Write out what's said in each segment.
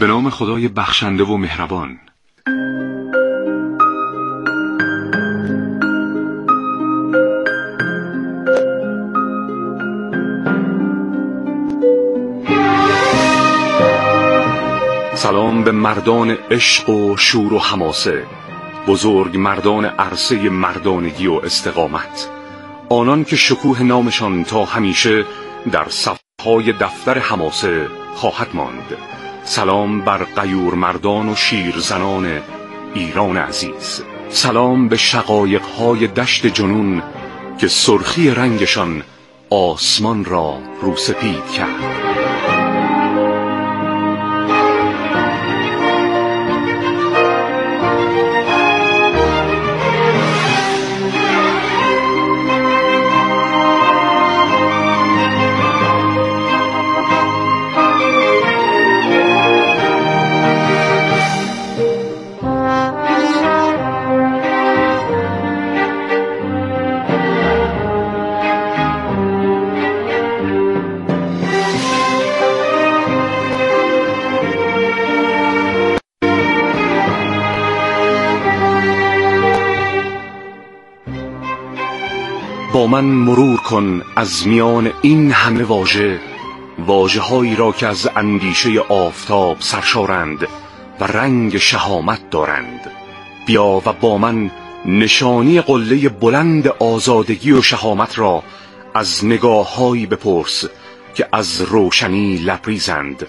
به نام خدای بخشنده و مهربان. سلام به مردان عشق و شور و حماسه، بزرگ مردان عرصه مردانگی و استقامت، آنان که شکوه نامشان تا همیشه در صفحای دفتر حماسه خواهد ماند. سلام بر غیور مردان و شیرزنان ایران عزیز. سلام به شقایق‌های دشت جنون که سرخی رنگشان آسمان را روسپید کرد. با من مرور کن از میان این همه واژه‌هایی را که از اندیشه آفتاب سرشارند و رنگ شهامت دارند. بیا و با من نشانی قله بلند آزادگی و شهامت را از نگاه‌هایی بپرس که از روشنی لبریزند.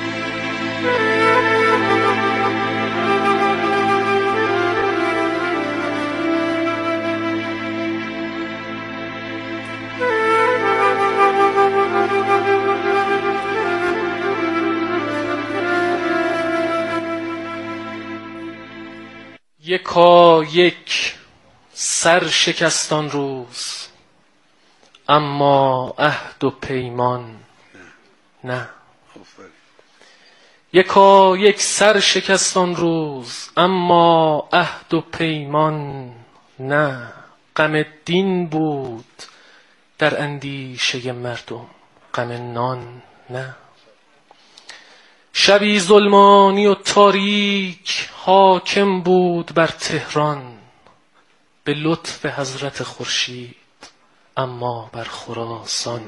یکا یک سر شکستان روز، اما عهد و پیمان نه. یکا یک سر شکستان روز، اما عهد و پیمان نه. غم دین بود در اندیشه مردم، غم نان نه. شبی ظلمانی و تاریک حاکم بود بر تهران، به لطف حضرت خورشید اما بر خراسان.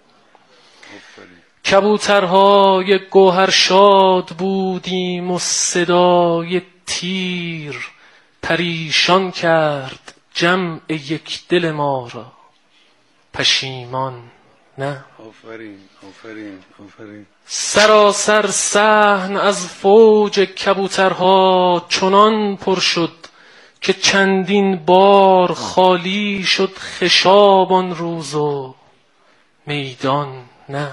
کبوترهای گوهر شاد بودیم و صدای تیر پریشان کرد جمع یک دل ما را، پشیمان نه. سراسر صحن از فوج کبوترها چنان پر شد که چندین بار خالی شد خشاب آن روز و میدان نه.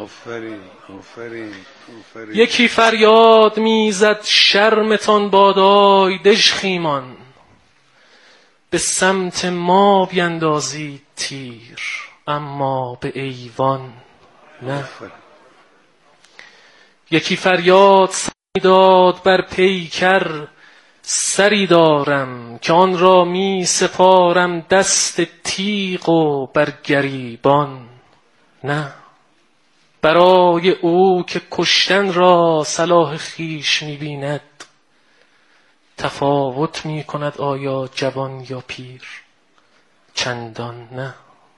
یکی فریاد میزد شرمتان بادای دژخیمان، به سمت ما بیندازید تیر اما به ایوان نه. یکی فریاد داد بر پیکر، سری دارم که آن را می سپارم دست تیغ و بر گریبان نه. برای او که کشتن را صلاح خویش می بیند، تفاوت می کند آیا جوان یا پیر؟ چندان نه.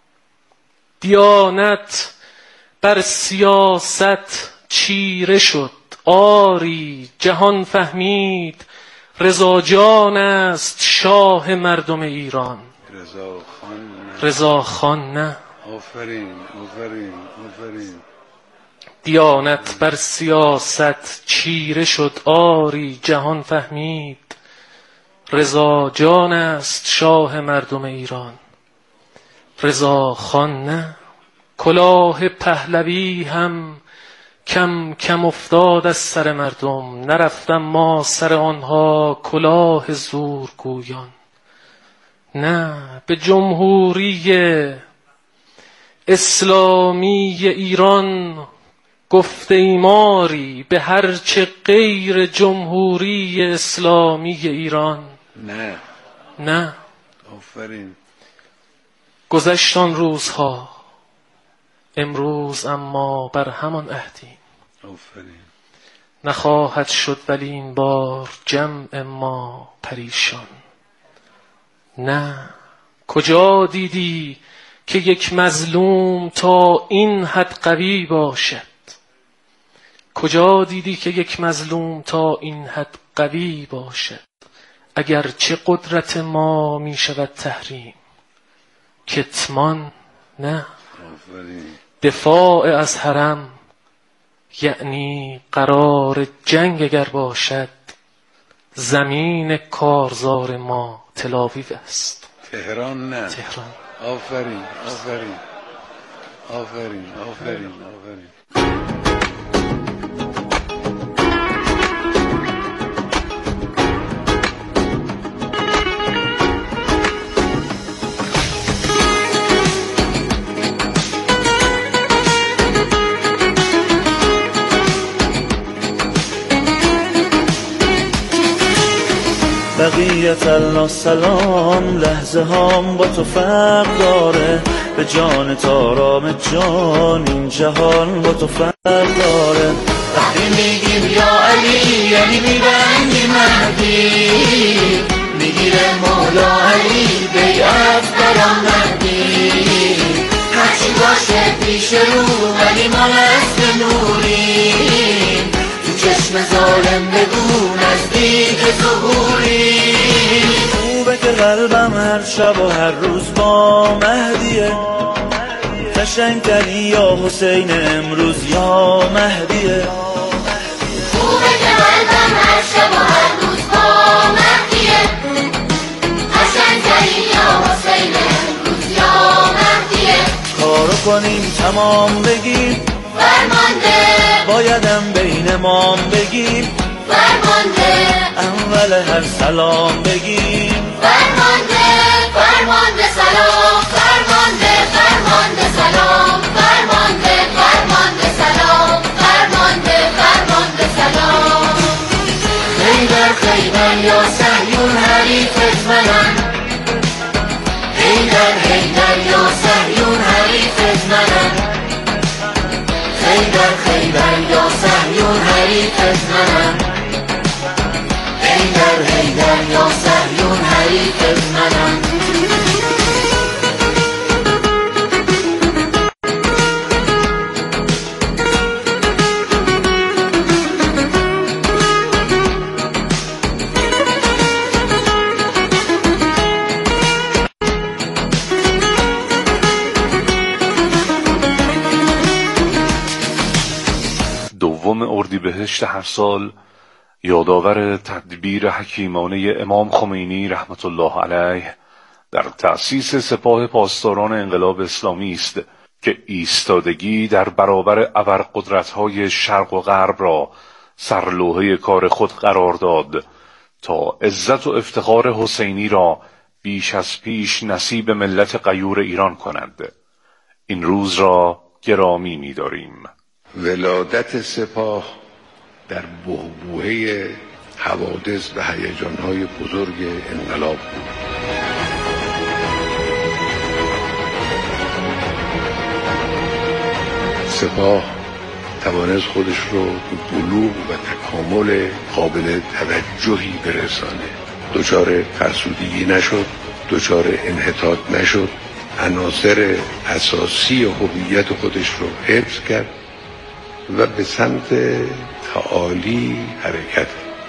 دیانت بر سیاست چیره شد، آری جهان فهمید رضا جان است شاه مردم ایران. رضا خان نه. دیانت بر سیاست چیره شد، آری جهان فهمید رضا جان است شاه مردم ایران. رضا خان نه. کلاه پهلوی هم کم کم افتاد از سر مردم، نرفتم ما سر آنها کلاه زورگویان نه. به جمهوری اسلامی ایران گفته ایماری، به هرچه غیر جمهوری اسلامی ایران نه. نه. گذشتان روزها، امروز اما بر همان عهدیم. نخواهد شد ولی این بار جمع ما پریشان. نه، کجا دیدی که یک مظلوم تا این حد قوی باشد؟ کجا دیدی که یک مظلوم تا این حد قوی باشد؟ اگر چه قدرت ما می شود تحریم، کتمان نه. دفاع از حرم یعنی قرار جنگ اگر باشد، زمین کارزار ما تلاویو است. تهران نه. تهران. آفرین آفرین آفرین آفرین آفرین. بقیت الله سلام، لحظه هام با تو فرق داره، به جان تارام جان این جهان با تو فرق داره. وقتی میگیم یا علی یعنی میبندی مهدی، میگیره مولا علی بیعت برام مهدی. هرچی باشه پیش رو ولی ما نسل نوریم، چشم ظالم بگو نزدیک ظهوری. خوبه که قلبم هر شب و هر روز با مهدیه، قشنگتری یا حسین امروز یا مهدیه. خوبه که قلبم هر شب و هر روز با مهدیه، قشنگتری یا حسین امروز یا مهدیه. کارو کنیم تمام بگیم فرمانده، بایدم بین مام بگیم فرمانده، اول هر سلام بگیم فرمانده، فرمانده سلام، فرمانده، فرمانده سلام، فرمانده، فرمانده سلام، فرمانده، فرمانده سلام. خیبر خیبر یا صهیون حریفت منم، خیبر یا صهیون حریفت منم، خیبر یا صهیون حریفت منم، خیبر یا صهیون حریفت منم. اردیبهشت هر سال یادآور تدبیر حکیمانه امام خمینی رحمت الله علیه در تأسیس سپاه پاسداران انقلاب اسلامی است که ایستادگی در برابر ابرقدرت‌های شرق و غرب را سرلوحه کار خود قرار داد تا عزت و افتخار حسینی را بیش از پیش نصیب ملت غیور ایران کند. این روز را گرامی می‌داریم. ولادت سپاه در بحبوحه حوادث و هیجان‌های بزرگ انقلاب بود. سپاه توانست خودش رو به بلوغ و تکامل قابل توجهی برسانه. دچار فرسودگی نشد، دچار انحطاط نشد، عناصر اساسی هویت خودش رو حفظ کرد و به سمت تعالی حرکت.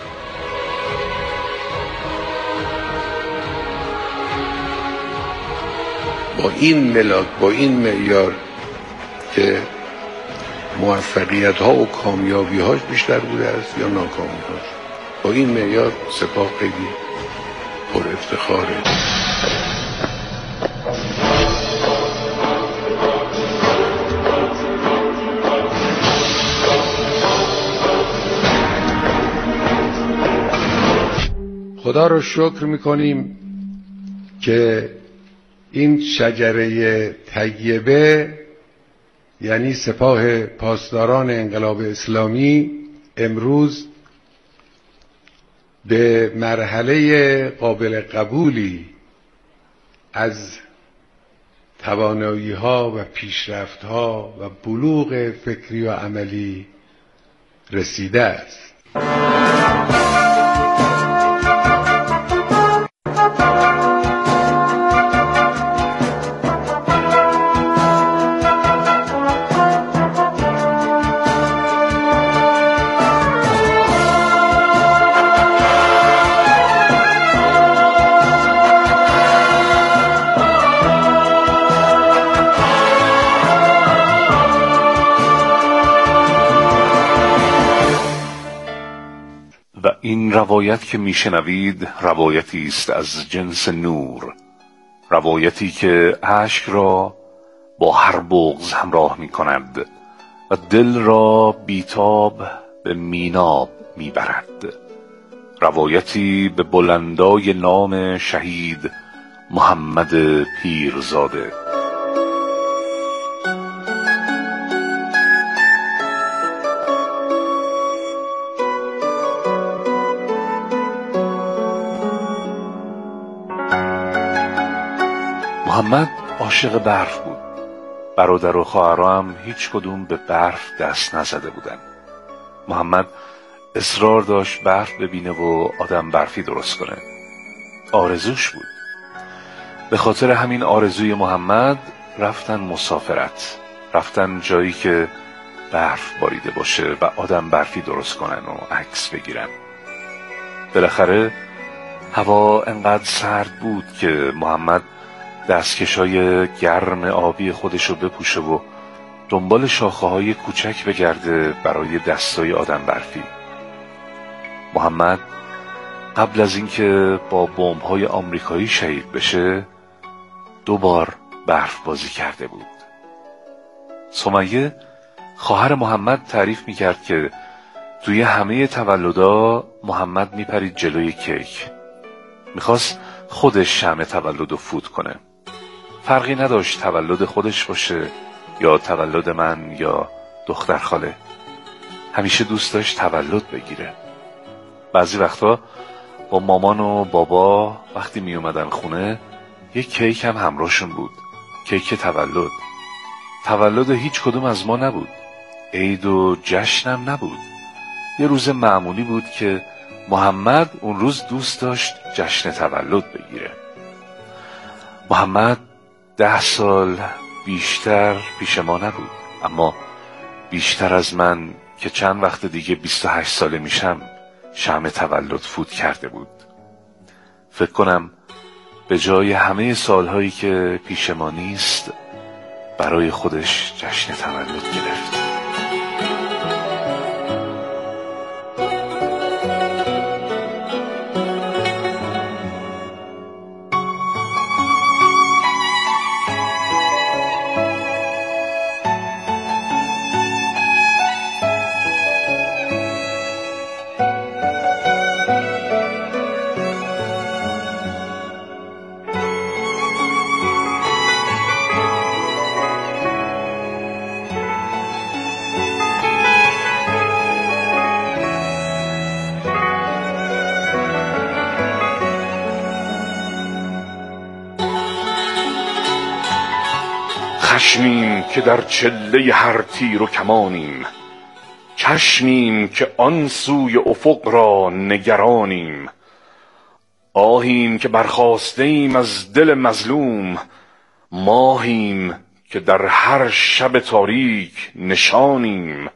با این ملاک، با این معیار که موفقیت ها و کامیابی هاش بیشتر بوده است یا ناکامی هاش، با این معیار سپاه خیلی پر افتخاره. خدا رو شکر میکنیم که این شجره طیبه یعنی سپاه پاسداران انقلاب اسلامی امروز به مرحله قابل قبولی از توانایی‌ها و پیشرفت‌ها و بلوغ فکری و عملی رسیده است. و این روایت که میشنوید روایتی است از جنس نور، روایتی که اشک را با هر بغض همراه می کند و دل را بیتاب به میناب می برد. روایتی به بلندای نام شهید محمد پیرزاده. محمد عاشق برف بود. برادر و خواهرها هم هیچ کدوم به برف دست نزده بودن. محمد اصرار داشت برف ببینه و آدم برفی درست کنه. آرزوش بود. به خاطر همین آرزوی محمد رفتن مسافرت، رفتن جایی که برف باریده باشه و آدم برفی درست کنن و عکس بگیرن. بالاخره هوا انقدر سرد بود که محمد دستکشای گرم آبی خودشو بپوشه و دنبال شاخه‌های کوچک بگرده برای دستای آدم برفی. محمد قبل از اینکه با بمب‌های آمریکایی شهید بشه 2 بار برف بازی کرده بود. سمیه خواهر محمد تعریف میکرد که توی همه تولدا محمد میپرید جلوی کیک، میخواست خودش شمع تولدو فوت کنه. فرقی نداشت تولد خودش باشه یا تولد من یا دختر خاله، همیشه دوست داشت تولد بگیره. بعضی وقتا با مامان و بابا وقتی می اومدن خونه یک کیک هم همراهشون بود، کیک تولد. تولد هیچ کدوم از ما نبود، عید و جشنم نبود، یه روز معمولی بود که محمد اون روز دوست داشت جشن تولد بگیره. محمد 10 سال بیشتر پیش ما نبود، اما بیشتر از من که چند وقت دیگه 28 ساله میشم شمع تولد فوت کرده بود. فکر کنم به جای همه سالهایی که پیش ما نیست برای خودش جشن تولد گرفت. خشمیم که در چله هر تیر و کمانیم، چشمیم که آن سوی افق را نگرانیم، آهیم که برخاسته ایم از دل مظلوم، ماهیم که در هر شب تاریک نشانیم.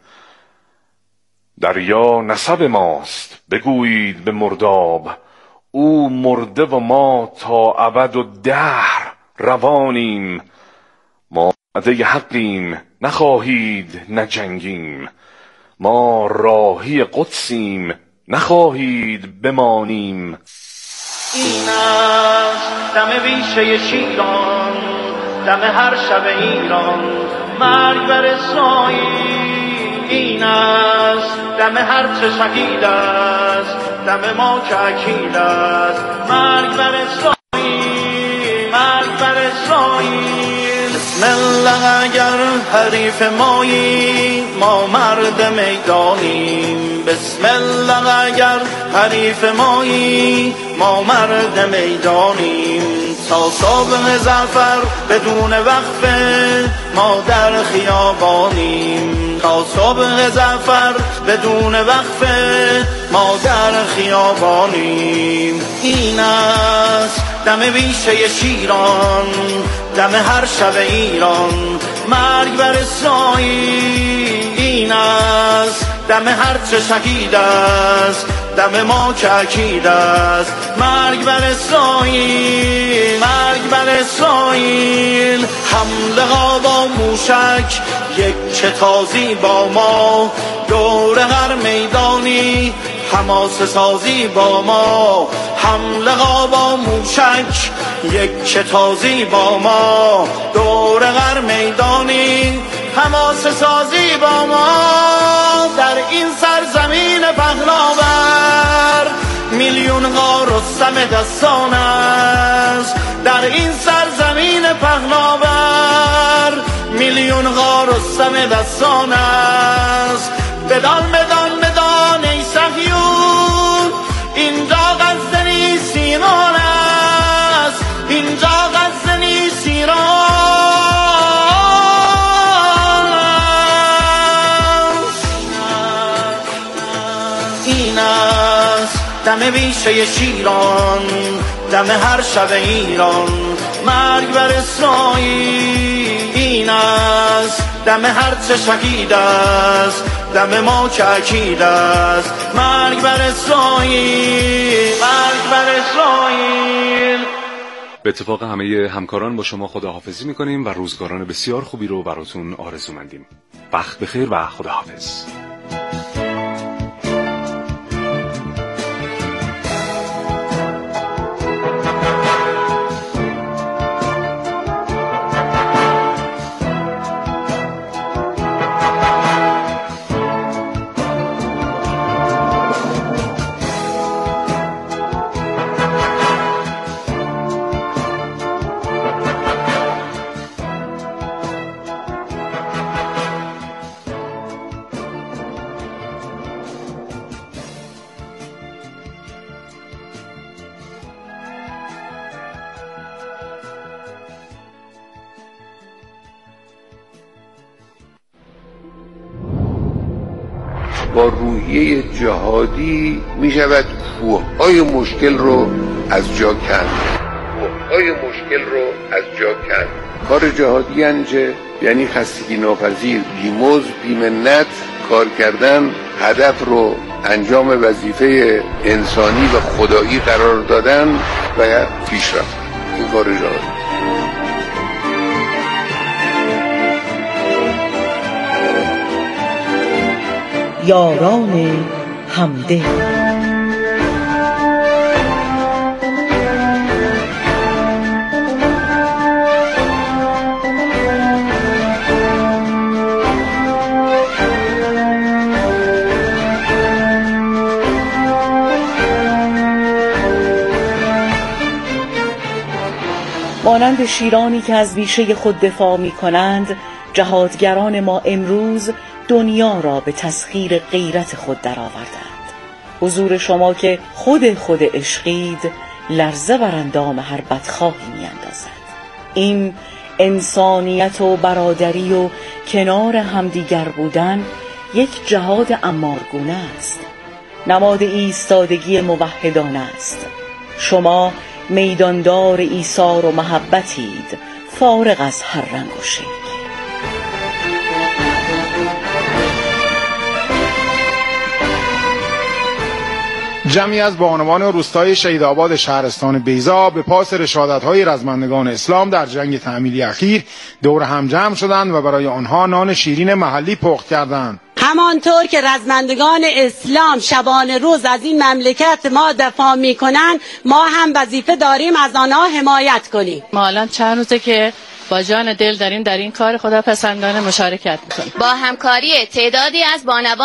دریا نسب ماست بگویید به مرداب، او مرده و ما تا ابد و دهر روانیم. ما عده حقیم نخواهید نجنگیم، ما راهی قدسیم نخواهید بمانیم. این است دم بیشه شیران، دم هر شب ایران، مرگ بر اسرائیل. این است دم هر چه شهید است، دم ما که اکیل است، مرگ بر اسرائیل، مرگ بر اسرائیل. بسم الله اگر حریف مایی ما مرد میدانیم، بسم الله اگر حریف مایی ما مرد میدانیم. تا صبح ظفر بدون وقفه ما در خیابانیم، تا تا صبح زعفر بدون وقفه ما در خیابانیم. این است دم بیشه شیران، دم هر شب ایران، مرگ بر اسرائیل. این است دم هر چه شهید است، دم ما که اکید است، مرگ بر اسرائیل، مرگ بر اسرائیل. حمله ها با موشک یک چه تازی با ما، دور هر میدانی حماسه سازی با ما. حمله ها با موشک یک چه تازی با ما، دور هر میدانی حماسه سازی با ما. در این سرزمین پهناور میلیون ها رستم دستان است. در این سرزمین پهناور میلیون ها رستم دستان است. بدان بدان بدان ای صهیون، اینجا غزه نیست ایران است، اینجا غزه نیست ایران است. این است دم بیشه شیران، دم هر شب ایران، مرگ بر اسرائیل. این است دم هر چه شهید است، دم ما که اکید است، مرگ بر اسرائیل، مرگ بر اسرائیل. به اتفاق همه همکاران با شما خداحافظی میکنیم و روزگاران بسیار خوبی رو براتون آرزومندیم. وقت بخیر و خداحافظ. با روحیه جهادی می شود کوههای مشکل رو از جا کند. کوههای مشکل رو از جا کند. کار جهادی انجه یعنی خستگی ناپذیر، بی‌مزد بی‌منت کار کردن، هدف رو انجام وظیفه انسانی و خدایی قرار دادن و پیشرفت. این کار جهادی. یاران همدل. مانند شیرانی که از بیشه خود دفاع می کنند، جهادگران ما امروز دنیا را به تسخیر غیرت خود درآوردند. حضور شما که خود عشقید لرزه بر اندام هر بدخواهی میاندازد. این انسانیت و برادری و کنار همدیگر بودن یک جهاد امارگونه است. نماد ایستادگی موحدان است. شما میداندار ایثار و محبتید، فارغ از هر رنگ و شکل. جمعی از بانوان روستای شهیدآباد شهرستان بیضا به پاس رشادت‌های رزمندگان اسلام در جنگ تحمیلی اخیر دور هم جمع شدند و برای آنها نان شیرین محلی پخت کردند. همانطور که رزمندگان اسلام شبانه روز از این مملکت ما دفاع میکنن، ما هم وظیفه داریم از آنها حمایت کنیم. ما الان چند روزه که با جان دل داریم در این کار خداپسندانه مشارکت میکنیم. با همکاری تعدادی از بانوان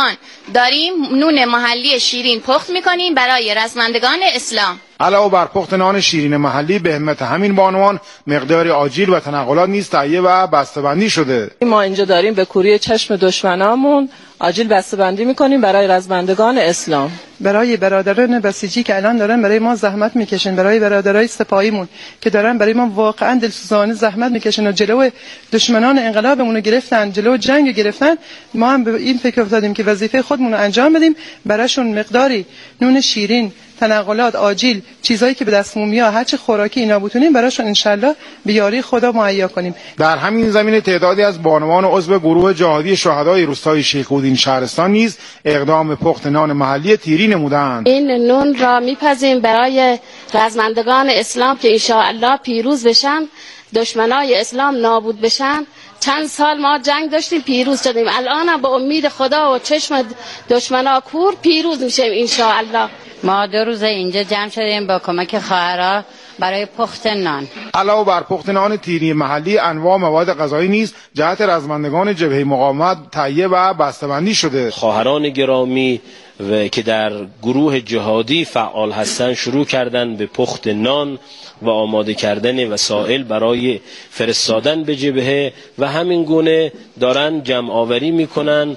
داریم نون محلی شیرین پخت میکنیم برای رزمندگان اسلام. علاوه بر پخت نان شیرین محلی به همت همین بانوان مقدار آجیل و تنقلات نیز تهیه و بسته‌بندی شده. ما اینجا داریم به کوری چشم دشمنامون آجیل بسته‌بندی میکنیم برای رزمندگان اسلام. برای برادران بسیجی که الان دارن برای ما زحمت میکشن، برای برادرای سپاهیمون که دارن برای ما واقعا دلسوزانه زحمت میکشن و جلو دشمنان انقلابمون رو گرفتن، جلو جنگ گرفتن، ما هم به این فکر افتادیم که وظیفه خودمون رو انجام بدیم، براشون مقداری نون شیرین، تنقلات، آجیل، چیزایی که به دستمون میاد، هر چه خوراکی اینا بتونیم براشون انشالله به یاری خدا مهیا کنیم. در همین زمینه تعدادی از بانوان عضو گروه جهادی شهدای روستای شیخ‌الدین شهرستان نیز اقدام پخت نان محلی تیری نمودند. این نون را میپزیم برای رزمندگان اسلام که انشاءالله پیروز بشن، دشمنای اسلام نابود بشن. چند سال ما جنگ داشتیم، پیروز شدیم. الان هم با امید خدا و چشم دشمنا کور پیروز میشیم انشاءالله. ما 2 روز اینجا جمع شدیم با کمک خواهرها برای پخت نان. علاوه بر پخت نان تیری محلی، انواع مواد غذایی نیز جهت رزمندگان جبهه مقاومت تهیه و بسته‌بندی شده. خواهران گرامی و که در گروه جهادی فعال هستند شروع کردن به پخت نان و آماده کردن وسایل برای فرستادن به جبهه و همین گونه دارن جمع آوری میکنن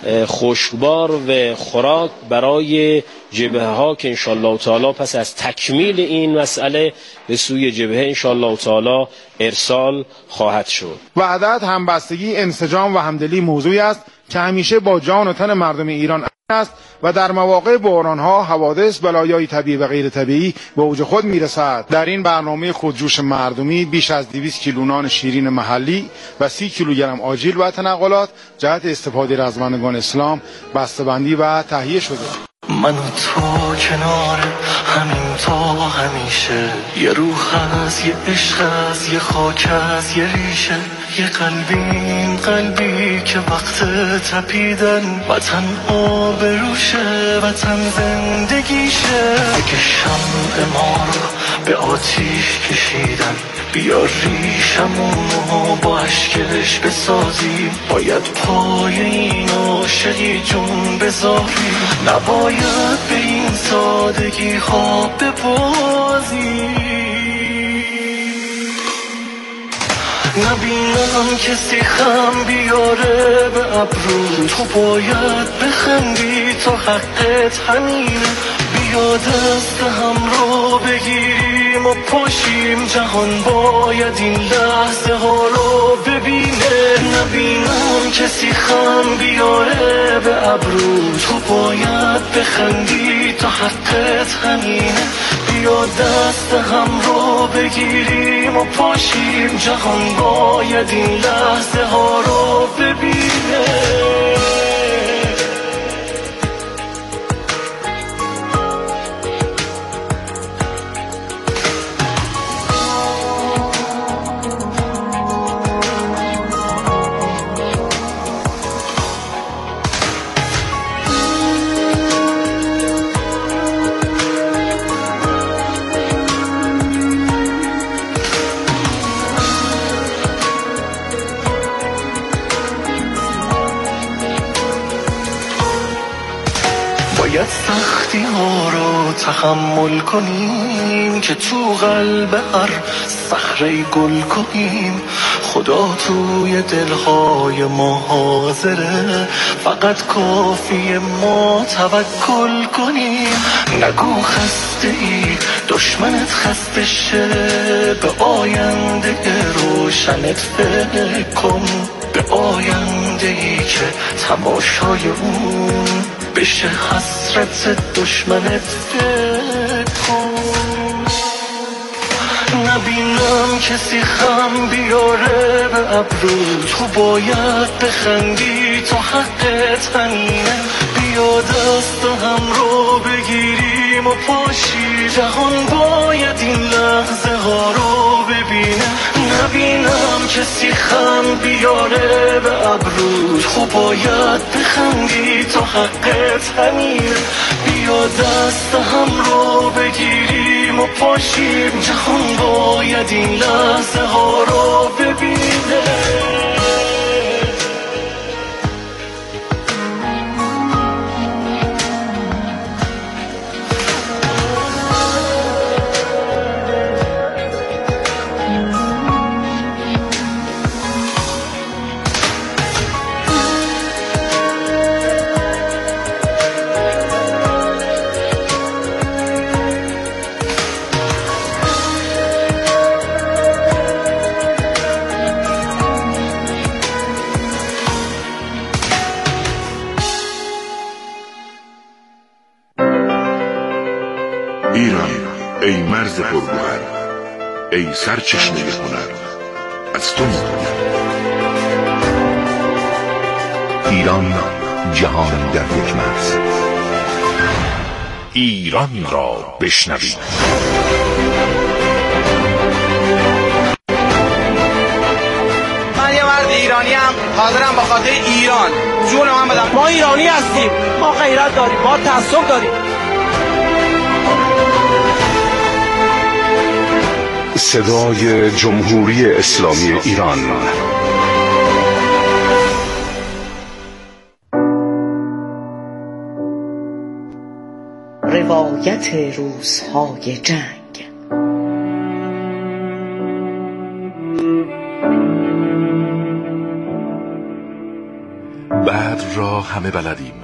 خشکبار و خوراک برای جبهه ها که انشالله تعالی پس از تکمیل این مسئله به سوی جبهه انشالله تعالی ارسال خواهد شد. وحدت، همبستگی، انسجام و همدلی موضوعی است که همیشه با جان و تن مردم ایران است و در مواقع بحران‌ها، حوادث، بلایای طبیعی و غیر طبیعی به اوج خود میرسد. در این برنامه خودجوش مردمی بیش از 200 کیلو نان شیرین محلی و 30 کیلوگرم آجیل و تنقلات جهت استفاده رزمندگان اسلام بسته‌بندی و تهیه شده. من و تو کنار همین تا همیشه، یه روح هست، یه عشق هست، یه خاک هست، یه ریشه، یه قلبی که وقت تپیدن وطن آبروشه، وطن زندگیشه. اگه شمع ما رو به آتیش کشیدن، بیا ریشمونو با عشقش بسازیم. باید پای این عاشقی جون بذاری، نباید به این سادگی ها ببازی. نبینم کسی خم بیاره به ابرو، تو باید بخندی تا حقت همینه. بیا دست هم رو بگیریم و پاشیم، جهان باید این لحظه ها رو ببینه. نبینم کسی خم بیاره به ابرو، تو باید بخندی تا حقت همینه. بیا دست هم رو بگیریم و پاشیم، جهان باید این لحظه ها رو ببینه. باید سختی ها رو تحمل کنیم که تو قلب هر صخره گل کنیم. خدا توی دلهای ما حاضره، فقط کافیه ما توکل کنیم. نگو خسته ای دشمنت خسته شه، به آینده روشنت فکر کن، به آینده ای که تماشای اون بشه حسرت دشمنت فکر کن. نبینم کسی خم بیاره به ابرو، تو باید بخندی تا حقت همینه. بیا دست هم رو بگیریم و پاشی، جهان باید این لحظه ها رو ببینه. نبینم کسی خم بیاره به ابرو، تو باید بخندی تا حقت همینه. بیا دست هم رو بگیریم و پاشیم، جهان باید این لحظه ها رو ببینه. ایران، ای مرز پرگوهر، ای سرچشمه هنر، از تو می‌کنم. ایران، جهان در یک مرز. ایران را بشنوید. من یه مرد ایرانی هم حاضرم به خاطر ایران جون من بدم. ما ایرانی هستیم، ما غیرت داریم، ما تعصب داریم. صدای جمهوری اسلامی ایران. روایت روزهای جنگ. بدر را همه بلدیم،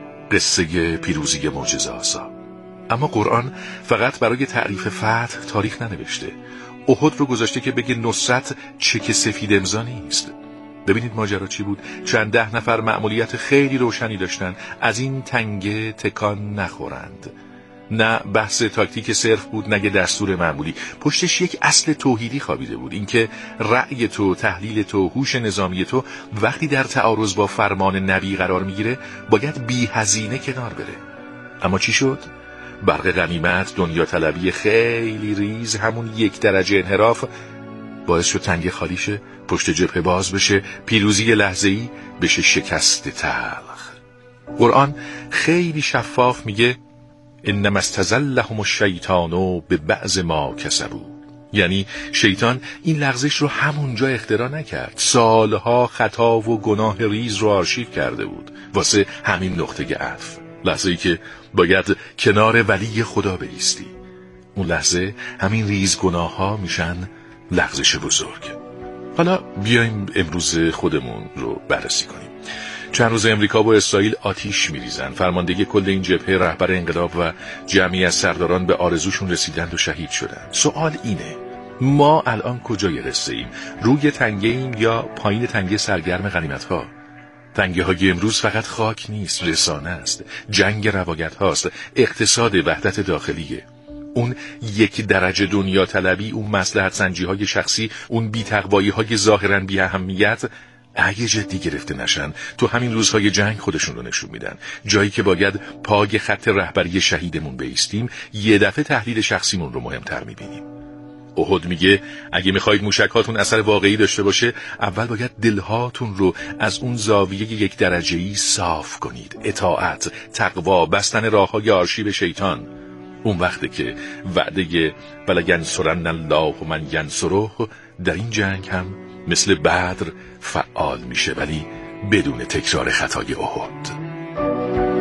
قصه پیروزی معجزه‌آسا. اما قرآن فقط برای تعریف فتح تاریخ ننوشته. احد رو گذاشته که بگه نصرت چک سفید امضا نیست. ببینید ماجرا چی بود. چند ده نفر مأموریت خیلی روشنی داشتن، از این تنگه تکان نخورند. نه بحث تاکتیک صرف بود، نه دستور معمولی. پشتش یک اصل توحیدی خوابیده بود، اینکه رأی تو، تحلیل تو، هوش نظامی تو وقتی در تعارض با فرمان نبی قرار میگیره باید بی هزینه کنار بره. اما چی شد؟ برق غنیمت، دنیا طلبی خیلی ریز، همون 1 درجه انحراف باعث شد تنگه خالی شه، پشت جبهه باز بشه، پیروزی لحظه‌ای بشه شکست تلخ. قرآن خیلی شفاف میگه انما استزلهم الشیطان ببعض ما کسبوا. یعنی شیطان این لغزش رو همونجا اختراع نکرد، سالها خطا و گناه ریز رو آرشیو کرده بود واسه همین نقطه عطف. لحظه‌ای که باید کنار ولی خدا بایستی، اون لحظه همین ریز گناه ها میشن لغزش بزرگ. حالا بیایم امروز خودمون رو بررسی کنیم. چند روز امریکا و اسرائیل آتیش میریزن. فرماندهی کل این جبهه، رهبر انقلاب و جمعی از سرداران به آرزوشون رسیدند و شهید شدند. سوال اینه، ما الان کجای قصه ایم؟ روی تنگه ایم یا پایین تنگه سرگرم غنیمت ها؟ تنگه های امروز فقط خاک نیست، رسانه است، جنگ روایت هاست، اقتصاد وحدت داخلیه. اون 1 درجه دنیا طلبی، اون مصلحت سنجی های شخصی، اون بی‌تقوایی های ظاهراً بی اهمیت اگه جدی گرفته نشن تو همین روزهای جنگ خودشون رو نشون میدن. جایی که باید پای خط رهبری شهیدمون بایستیم، یه دفعه تحلیل شخصیمون رو مهمتر میبینیم. احد میگه اگه میخواید موشکاتون اثر واقعی داشته باشه، اول باید دلهاتون رو از اون زاویه 1 درجه‌ای صاف کنید. اطاعت، تقوا، بستن راههای آرشیو شیطان. اون وقته که وعده ولینصرن الله من ینصره در این جنگ هم مثل بدر فعال میشه، ولی بدون تکرار خطای احد.